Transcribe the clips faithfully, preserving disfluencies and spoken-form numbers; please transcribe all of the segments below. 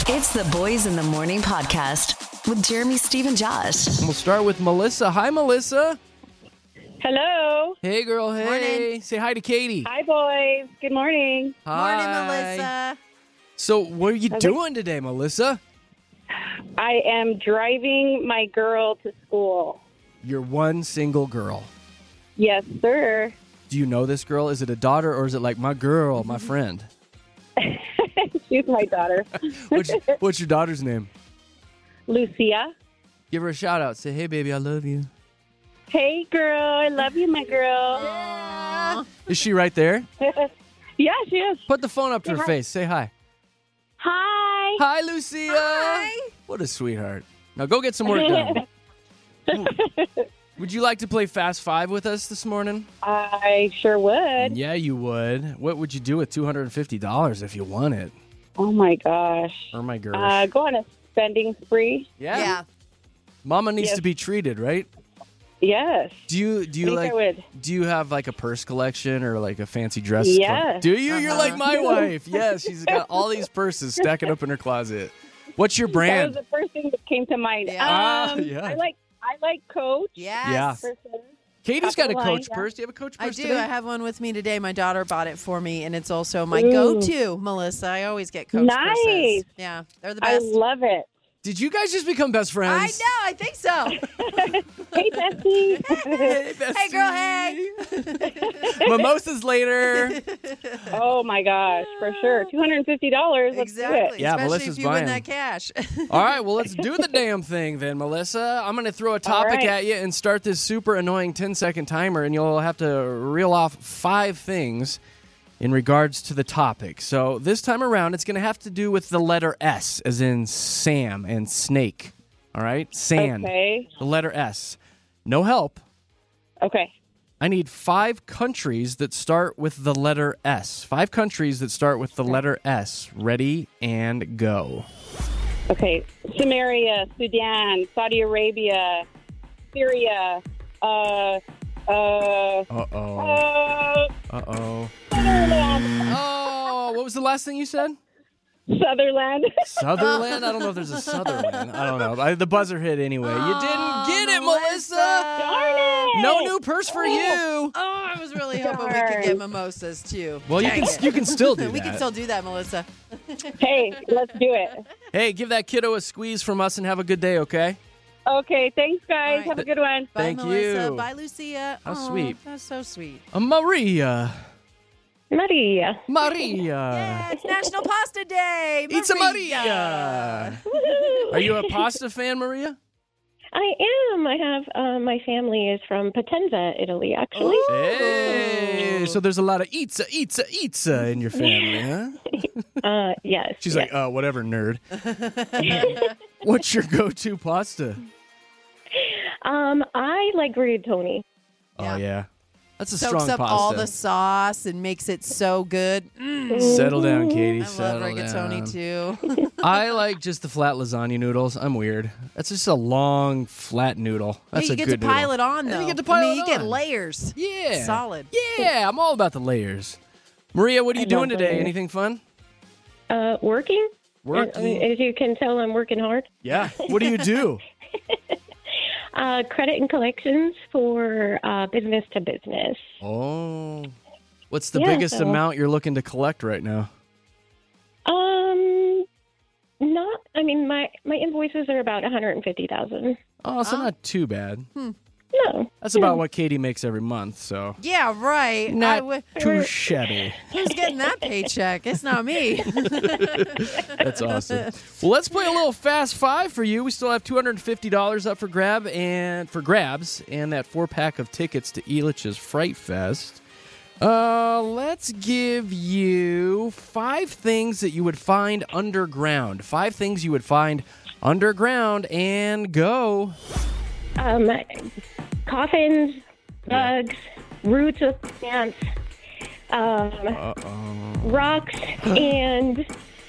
It's the Boys in the Morning podcast with Jeremy, Steve, and Josh. And we'll start with Melissa. Hi, Melissa. Hello. Hey, girl. Hey. Morning. Say hi to Katie. Hi, boys. Good morning. Hi. Morning, Melissa. So what are you Okay. doing today, Melissa? I am driving my girl to school. You're one single girl. Yes, sir. Do you know this girl? Is it a daughter or is it like my girl, my friend? She's my daughter. What's, what's your daughter's name? Lucia. Give her a shout out. Say, hey, baby, I love you. Hey, girl. I love you, my girl. Aw. Is she right there? Yeah, she is. Put the phone up to her Hi. face. Say hi. Hi. Hi, Lucia. Hi. What a sweetheart. Now go get some work done. Would you like to play Fast Five with us this morning? I sure would. Yeah, you would. What would you do with two hundred fifty dollars if you won it? Oh, my gosh. Or my girl. Uh, go on a spending spree. yeah. Yeah. Mama needs Yes. to be treated, right? Yes. Do you do you I think like I would. do you have like a purse collection or like a fancy dress? Yes. Do you? You're Uh-huh. like my wife. Yes, she's got all these purses stacking up in her closet. What's your That brand? was the first thing that came to mind. Yeah. Ah, Um, yeah. I like I like Coach. Yes. Yeah. For sure. Katie's top got of a the line, Coach yeah. purse. Do you have a Coach I purse do. today? I have one with me today. My daughter bought it for me, and it's also my Ooh. go-to, Melissa. I always get Coach Nice. purses. Yeah, they're the I best. love it. Did you guys just become best I friends? know. I think so. Hey, Bessie. Hey, bestie. Hey, girl. Hey. Mimosas later. Oh my gosh, for sure. Two hundred and fifty dollars. Let's Exactly. Yeah, Especially Melissa's if you win buying. that cash. All right, well, let's do the damn thing then, Melissa. I'm going to throw a topic right. at you and start this super annoying ten-second timer, and you'll have to reel off five things in regards to the topic. So this time around, it's going to have to do with the letter S, as in Sam and snake. All right? Sand. Okay. The letter S. No help. Okay. I need five countries that start with the letter S. Five countries that start with the letter S. Ready and go. Okay. Samaria, Sudan, Saudi Arabia, Syria, uh, uh, Uh-oh. uh, Uh-oh. Sutherland. Oh, what was the last thing you said? Sutherland. Sutherland? I don't know if there's a Sutherland. I don't know. I, the buzzer hit anyway. You didn't get it, Melissa. Darn it. No new purse for you. Oh, I was really hoping we could get mimosas too. Well, you Dang can it. you can still do we that. can still do that, Melissa. Hey, let's do it. Hey, give that kiddo a squeeze from us and have a good day, okay? Okay. Thanks, guys. All right. Have a good one. Bye, Thank Melissa. you. Bye, Lucia. How Aw, sweet. That's so sweet. Uh, Maria. Maria. Maria. Yeah, it's National Pasta Day. It's a Maria. Are you a pasta fan, Maria? I am. I have uh, my family is from Potenza, Italy, actually. Hey, so there's a lot of pizza, pizza, pizza in your family, huh? Uh, yes. She's yes. like, uh, whatever, nerd. What's your go-to pasta? um, I like rigatoni. Oh, Yeah. yeah. That's a Soaks strong up pasta. all the sauce and makes it so good. Mm, Settle down, Katie. I love Settle rigatoni down. too. I like just the flat lasagna noodles. I'm weird. That's just a long, flat noodle. That's you a get good to pile noodle. it on And though. you get to I pile mean, it you get on. layers. Yeah. Solid. Yeah, I'm all about the layers. Maria, what are you I doing love today? layers. Anything fun? Uh, working. Working? I mean, as you can tell, I'm working hard. Yeah. What do you do? Uh, credit and collections for uh, business to business. Oh. What's the Yeah, biggest so- amount you're looking to collect right now? Um, not. I mean, my my invoices are about one hundred fifty thousand. Oh, so not too bad. No. That's about what Katie makes every month, so Yeah, right. I not w- too shabby. Who's getting that paycheck? It's not me. That's awesome. Well, let's play a little Fast Five for you. We still have two hundred fifty dollars up for grab and for grabs, and that four pack of tickets to Elitch's Fright Fest. Uh, let's give you five things that you would find underground. Five things you would find underground, and go. Um, coffins, bugs, roots of plants, um, Uh-oh. rocks, and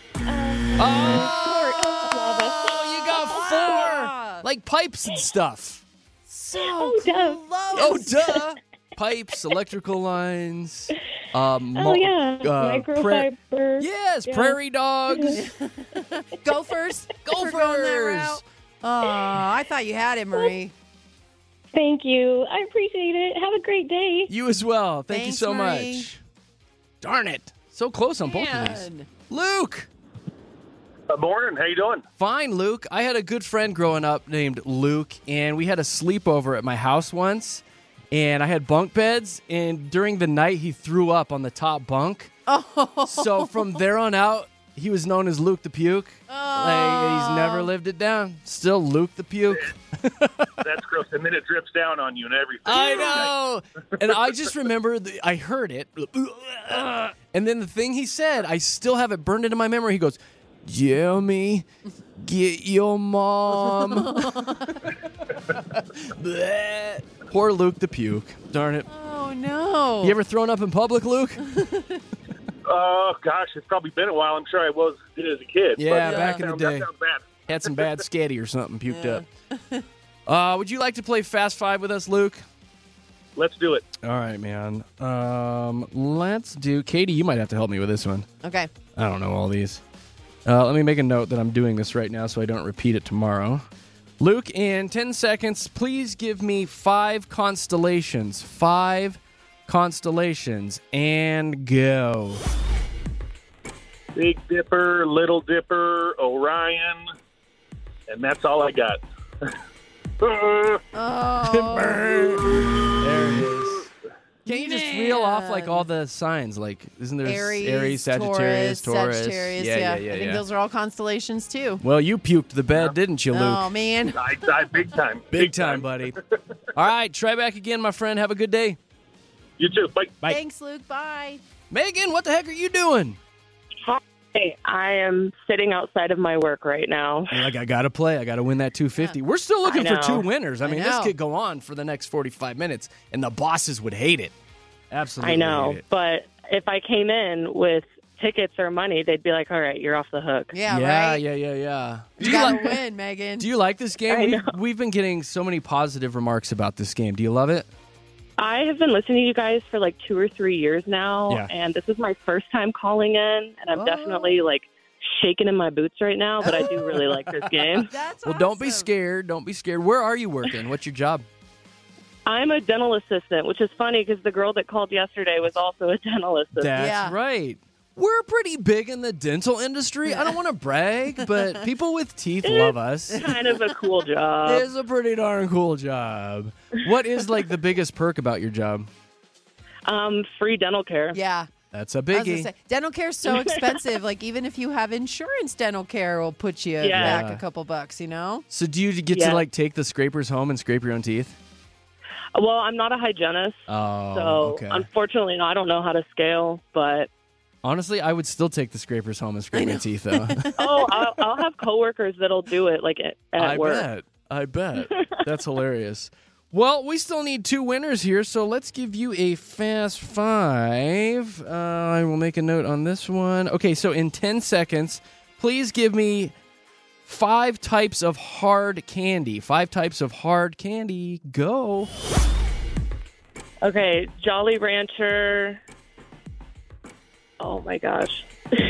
Oh, you got four! Like pipes and stuff. So Oh, duh. Oh, duh! Pipes, electrical lines. Um, oh yeah, uh, pra- microfiber. yes, Yeah. prairie dogs. Go go first? Go For going that first. route? Oh, I thought you had it, Marie. Thank you. I appreciate it. Have a great day. You as well. Thank you Thanks, so Marie. much. Darn it. So close on both of these. Man. Luke. Good morning. How you doing? Fine, Luke. I had a good friend growing up named Luke, and we had a sleepover at my house once, and I had bunk beds, and during the night, he threw up on the top bunk. Oh. So from there on out, he was known as Luke the Puke. Like, he's never lived it down. Still Luke the Puke. That's gross. And then it drips down on you and everything. I know. And I just remember, the, I heard it. And then the thing he said, I still have it burned into my memory. He goes, Jimmy, get your mom. Bleh. Poor Luke the Puke. Darn it. Oh, no. You ever thrown up in public, Luke? Oh, gosh. It's probably been a while. I'm sure I was did as a kid. Yeah, but back that in the sounds- day. That sounds bad. Had some bad scatty or something, puked up. Uh, would you like to play Fast Five with us, Luke? Let's do it. All right, man. Um, let's do... Katie, you might have to help me with this one. Okay. I don't know all these. Uh, let me make a note that I'm doing this right now so I don't repeat it tomorrow. Luke, in ten seconds, please give me five constellations. Five constellations. And go. Big Dipper, Little Dipper, Orion, and that's all I got. Oh, There it is. Can't you just reel off like Man. all the signs? Like, isn't there Aries, Aries, Sagittarius, Taurus? Sagittarius, yeah, yeah. yeah, yeah. I think yeah. those are all constellations, too. Well, you puked the bed, didn't you, Luke? Oh, man. I died big time. Big time, buddy. All right, try back again, my friend. Have a good day. You too. Bye. Bye. Thanks, Luke. Bye. Megan, what the heck are you doing? Hey, I am sitting outside of my work right now. You're like, I got to play. I got to win that two fifty. We're still looking I for two know. winners. I I mean, this know. could go on for the next forty-five minutes, and the bosses would hate it. Absolutely I know, hate it. but if I came in with tickets or money, they'd be like, all right, you're off the hook. Yeah, yeah, right? yeah, yeah, yeah. Do You you, gotta like, win, Megan. do you like this game? I We've, know. we've been getting so many positive remarks about this game. Do you love it? I have been listening to you guys for like two or three years now, Yeah. and this is my first time calling in, and I'm Oh. definitely like shaking in my boots right now, but I do really like this game. That's Well, don't be awesome. scared. Don't be scared. Where are you working? What's your job? I'm a dental assistant, which is funny because the girl that called yesterday was also a dental assistant. That's Yeah. right. We're pretty big in the dental industry. I don't want to brag, but people with teeth love us. Kind of a cool job. It's a pretty darn cool job. What is like the biggest perk about your job? Um, free dental care. Yeah. That's a I was gonna biggie. say, dental care is so expensive. Like, even if you have insurance, dental care will put you Yeah. back a couple bucks, you know? So do you get Yeah. to like take the scrapers home and scrape your own teeth? Well, I'm not a hygienist, Oh, so okay. unfortunately, no, I don't know how to scale. But Honestly, I would still take the scrapers home and scrape my teeth though. oh, I'll, I'll have coworkers that'll do it, like at, at I work. bet. I bet. That's hilarious. Well, we still need two winners here, so let's give you a fast five. Uh, I will make a note on this one. Okay, so in ten seconds, please give me five types of hard candy. Five types of hard candy. Go. Okay, Jolly Rancher. Oh my gosh.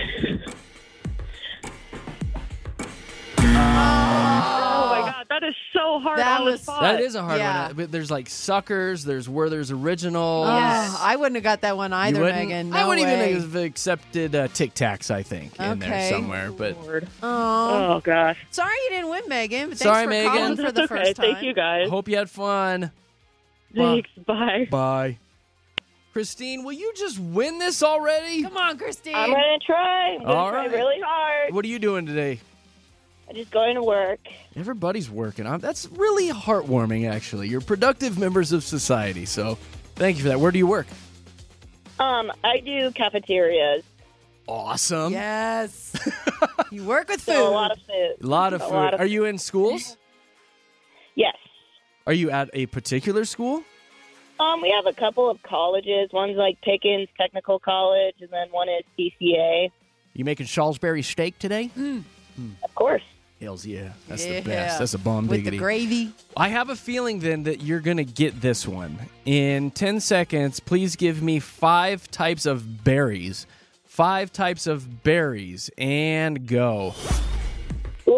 oh my god, that is so hard That on the was- spot. That is a hard Yeah. one. But there's like suckers. There's Werther's Original. Oh, I wouldn't have got that one either, Megan. No I wouldn't way. even have accepted uh, Tic Tacs, I think, in there Okay. somewhere. But Lord. Oh, Oh gosh. sorry you didn't win, Megan. But thanks Sorry, for Megan. calling for the That's okay. first time. Thank you guys. I hope you had fun. Thanks. Bye. Bye. Christine, will you just win this already? Come on, Christine. I'm going to try. I'm going to All try right. really hard. What are you doing today? I'm just going to work. Everybody's working. Um, That's really heartwarming, actually. You're productive members of society, so thank you for that. Where do you work? Um, I do cafeterias. Awesome. Yes. You work with food. So a lot of food. A lot of A food. lot of Are you in schools? Yes. Are you at a particular school? Um, we have a couple of colleges. One's like Pickens Technical College, and then one is C C A. You making Salisbury steak today? Of course. Hells yeah. That's Yeah. the best. That's a bomb with diggity. the gravy. I have a feeling then that you're going to get this one. In ten seconds, please give me five types of berries. Five types of berries and go.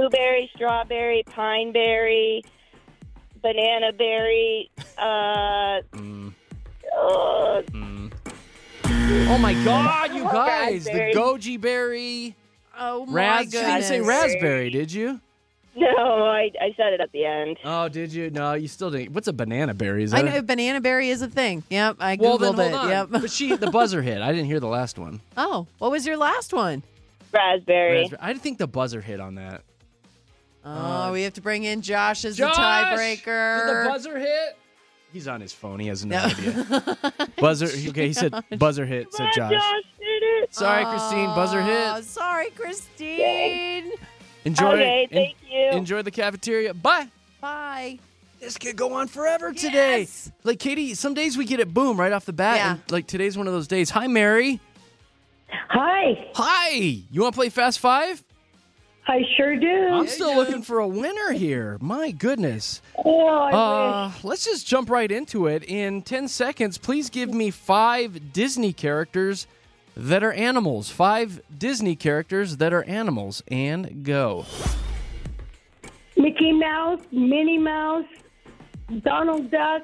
blueberry, strawberry, pine berry, banana berry. Uh, Mm. uh, Mm. Oh my God, you guys! Raspberry. The goji berry. Oh my Ras- you goodness. didn't say raspberry, did you? no, I, I said it at the end. Oh, did you? No, you still didn't. What's a banana berry? Is I that know a- banana berry is a thing. Yep, I Well, googled then hold it. on. Yep. But she, the buzzer hit. I didn't hear the last one. Oh, what was your last one? Raspberry. Raspberry. I think the buzzer hit on that. Oh, we have to bring in Josh as Josh! the tiebreaker. Did the buzzer hit? He's on his phone. He has no, No. idea. Buzzer. Okay, he said buzzer hit. Said Come on, Josh. Josh did it. Sorry, Christine. Buzzer Oh, hit. sorry, Christine. Enjoy. Okay, en- thank you. Enjoy the cafeteria. Bye. Bye. This could go on forever today. Yes. Like Katie, some days we get it boom right off the bat. Yeah. And like today's one of those days. Hi, Mary. Hi, Hi. You want to play Fast Five? I sure do. I'm still looking for a winner here. My goodness. Oh, I Uh, let's just jump right into it. In ten seconds, please give me five Disney characters that are animals. Five Disney characters that are animals. And go. wish. Mickey Mouse, Minnie Mouse, Donald Duck,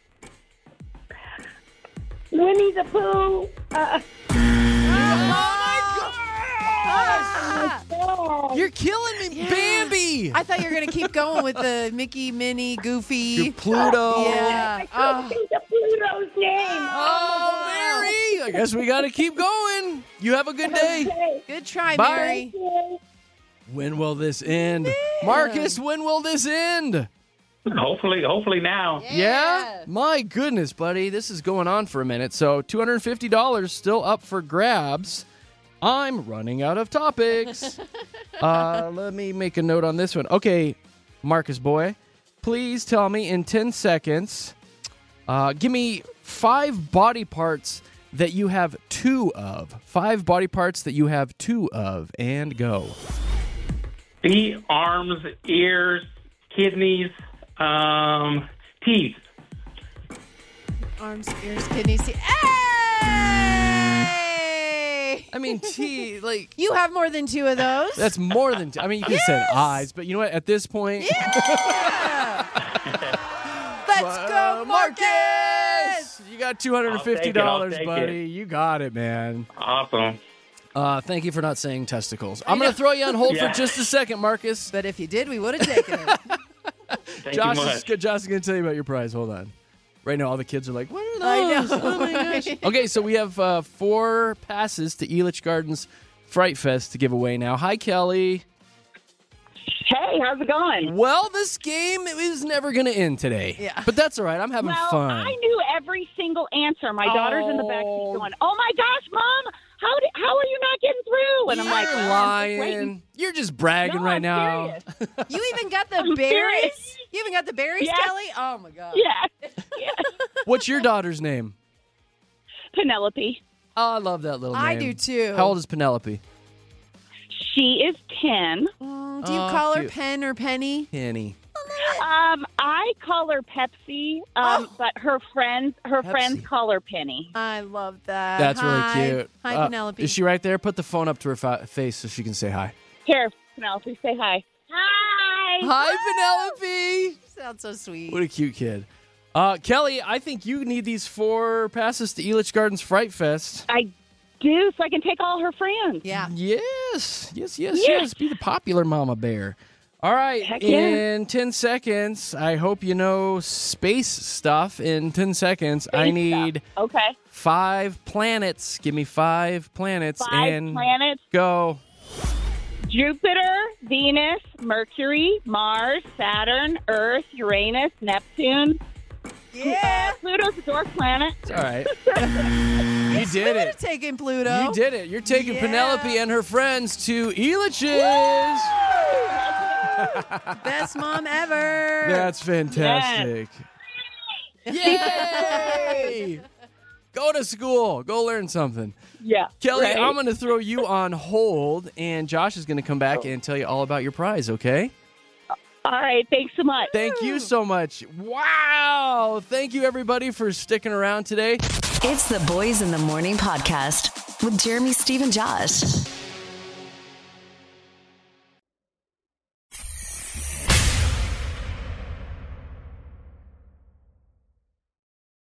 Winnie the Pooh. Uh, oh, You're killing me, Bambi. I thought you were going to keep going with the Mickey, Minnie, Goofy. You're Pluto. Yeah. I couldn't Oh. think of Pluto's name. Oh, Mary. I guess we got to keep going. You have a good day. Okay. Good try, Bye. Mary. When will this end? Marcus, when will this end? Hopefully, hopefully now. Yeah? My goodness, buddy. This is going on for a minute. So two hundred fifty dollars still up for grabs. I'm running out of topics. uh, let me make a note on this one. Okay, Marcus boy, please tell me in ten seconds, uh, give me five body parts that you have two of. Five body parts that you have two of. And go. Feet, arms, ears, kidneys, um, teeth. Arms, ears, kidneys. Hey! I mean, T, like... You have more than two of those. That's more than. T- I mean, you could have said eyes, but you know what? At this point, Yeah! Let's go, Uh, Marcus! you got two hundred and fifty dollars, I'll take it, I'll take buddy. You got it, man. Awesome. Uh, thank you for not saying testicles. I'm going to throw you on hold Yeah. for just a second, Marcus. But if you did, we would have taken it. Thank Josh you is much. good. Josh is going to tell you about your prize. Hold on. Right now, all the kids are like, "What are I those?" know. Oh my gosh. Okay, so we have uh, four passes to Elitch Gardens Fright Fest to give away now. Hi, Kelly. Hey, how's it going? Well, this game is never going to end today. Yeah. But that's all right. I'm having Well, fun. I knew every single answer. My daughter's in the back Oh. seat going, "Oh my gosh, Mom, how did, how are you not getting through?" And I'm You're like, well, I'm just lying. waiting. You're just bragging No, right I'm now. serious. You even got the I'm berries? serious. You even got the berries, Yeah. Kelly? Oh, my God. Yeah, yeah. What's your daughter's name? Penelope. Oh, I love that little name. I do, too. How old is Penelope? She is ten. Mm, do you Oh, call her cute. Pen or Penny? Penny. Um, I call her Pepsi, um, Oh. but her friends her Pepsi. friends call her Penny. I love that. That's Hi. really cute. Hi, Uh, Penelope. Is she right there? Put the phone up to her fa- face so she can say hi. Here, Penelope, say hi. Hi. Hi, Penelope. Sounds so sweet. What a cute kid. Uh, Kelly, I think you need these four passes to Elitch Gardens Fright Fest. I do, so I can take all her friends. Yeah. Yes, yes, yes, Yes. yes. Be the popular mama bear. All right, Heck yeah. in ten seconds, I hope you know space stuff. In ten seconds, I Space need stuff. Okay. five planets. Give me five planets Five and planets. go. Jupiter, Venus, Mercury, Mars, Saturn, Earth, Uranus, Neptune. Yeah. Uh, Pluto's a dwarf planet. It's all right. You did We would it. have taken Pluto. You did it. You're taking Yeah. Penelope and her friends to Elitch's. Best mom ever. That's fantastic. Yay! Go to school. Go learn something. Yeah. Kelly, right? I'm going to throw you on hold, and Josh is going to come back and tell you all about your prize, okay? All right. Thanks so much. Thank you so much. Wow. Thank you, everybody, for sticking around today. It's the Boys in the Morning podcast with Jeremy, Steve, and Josh.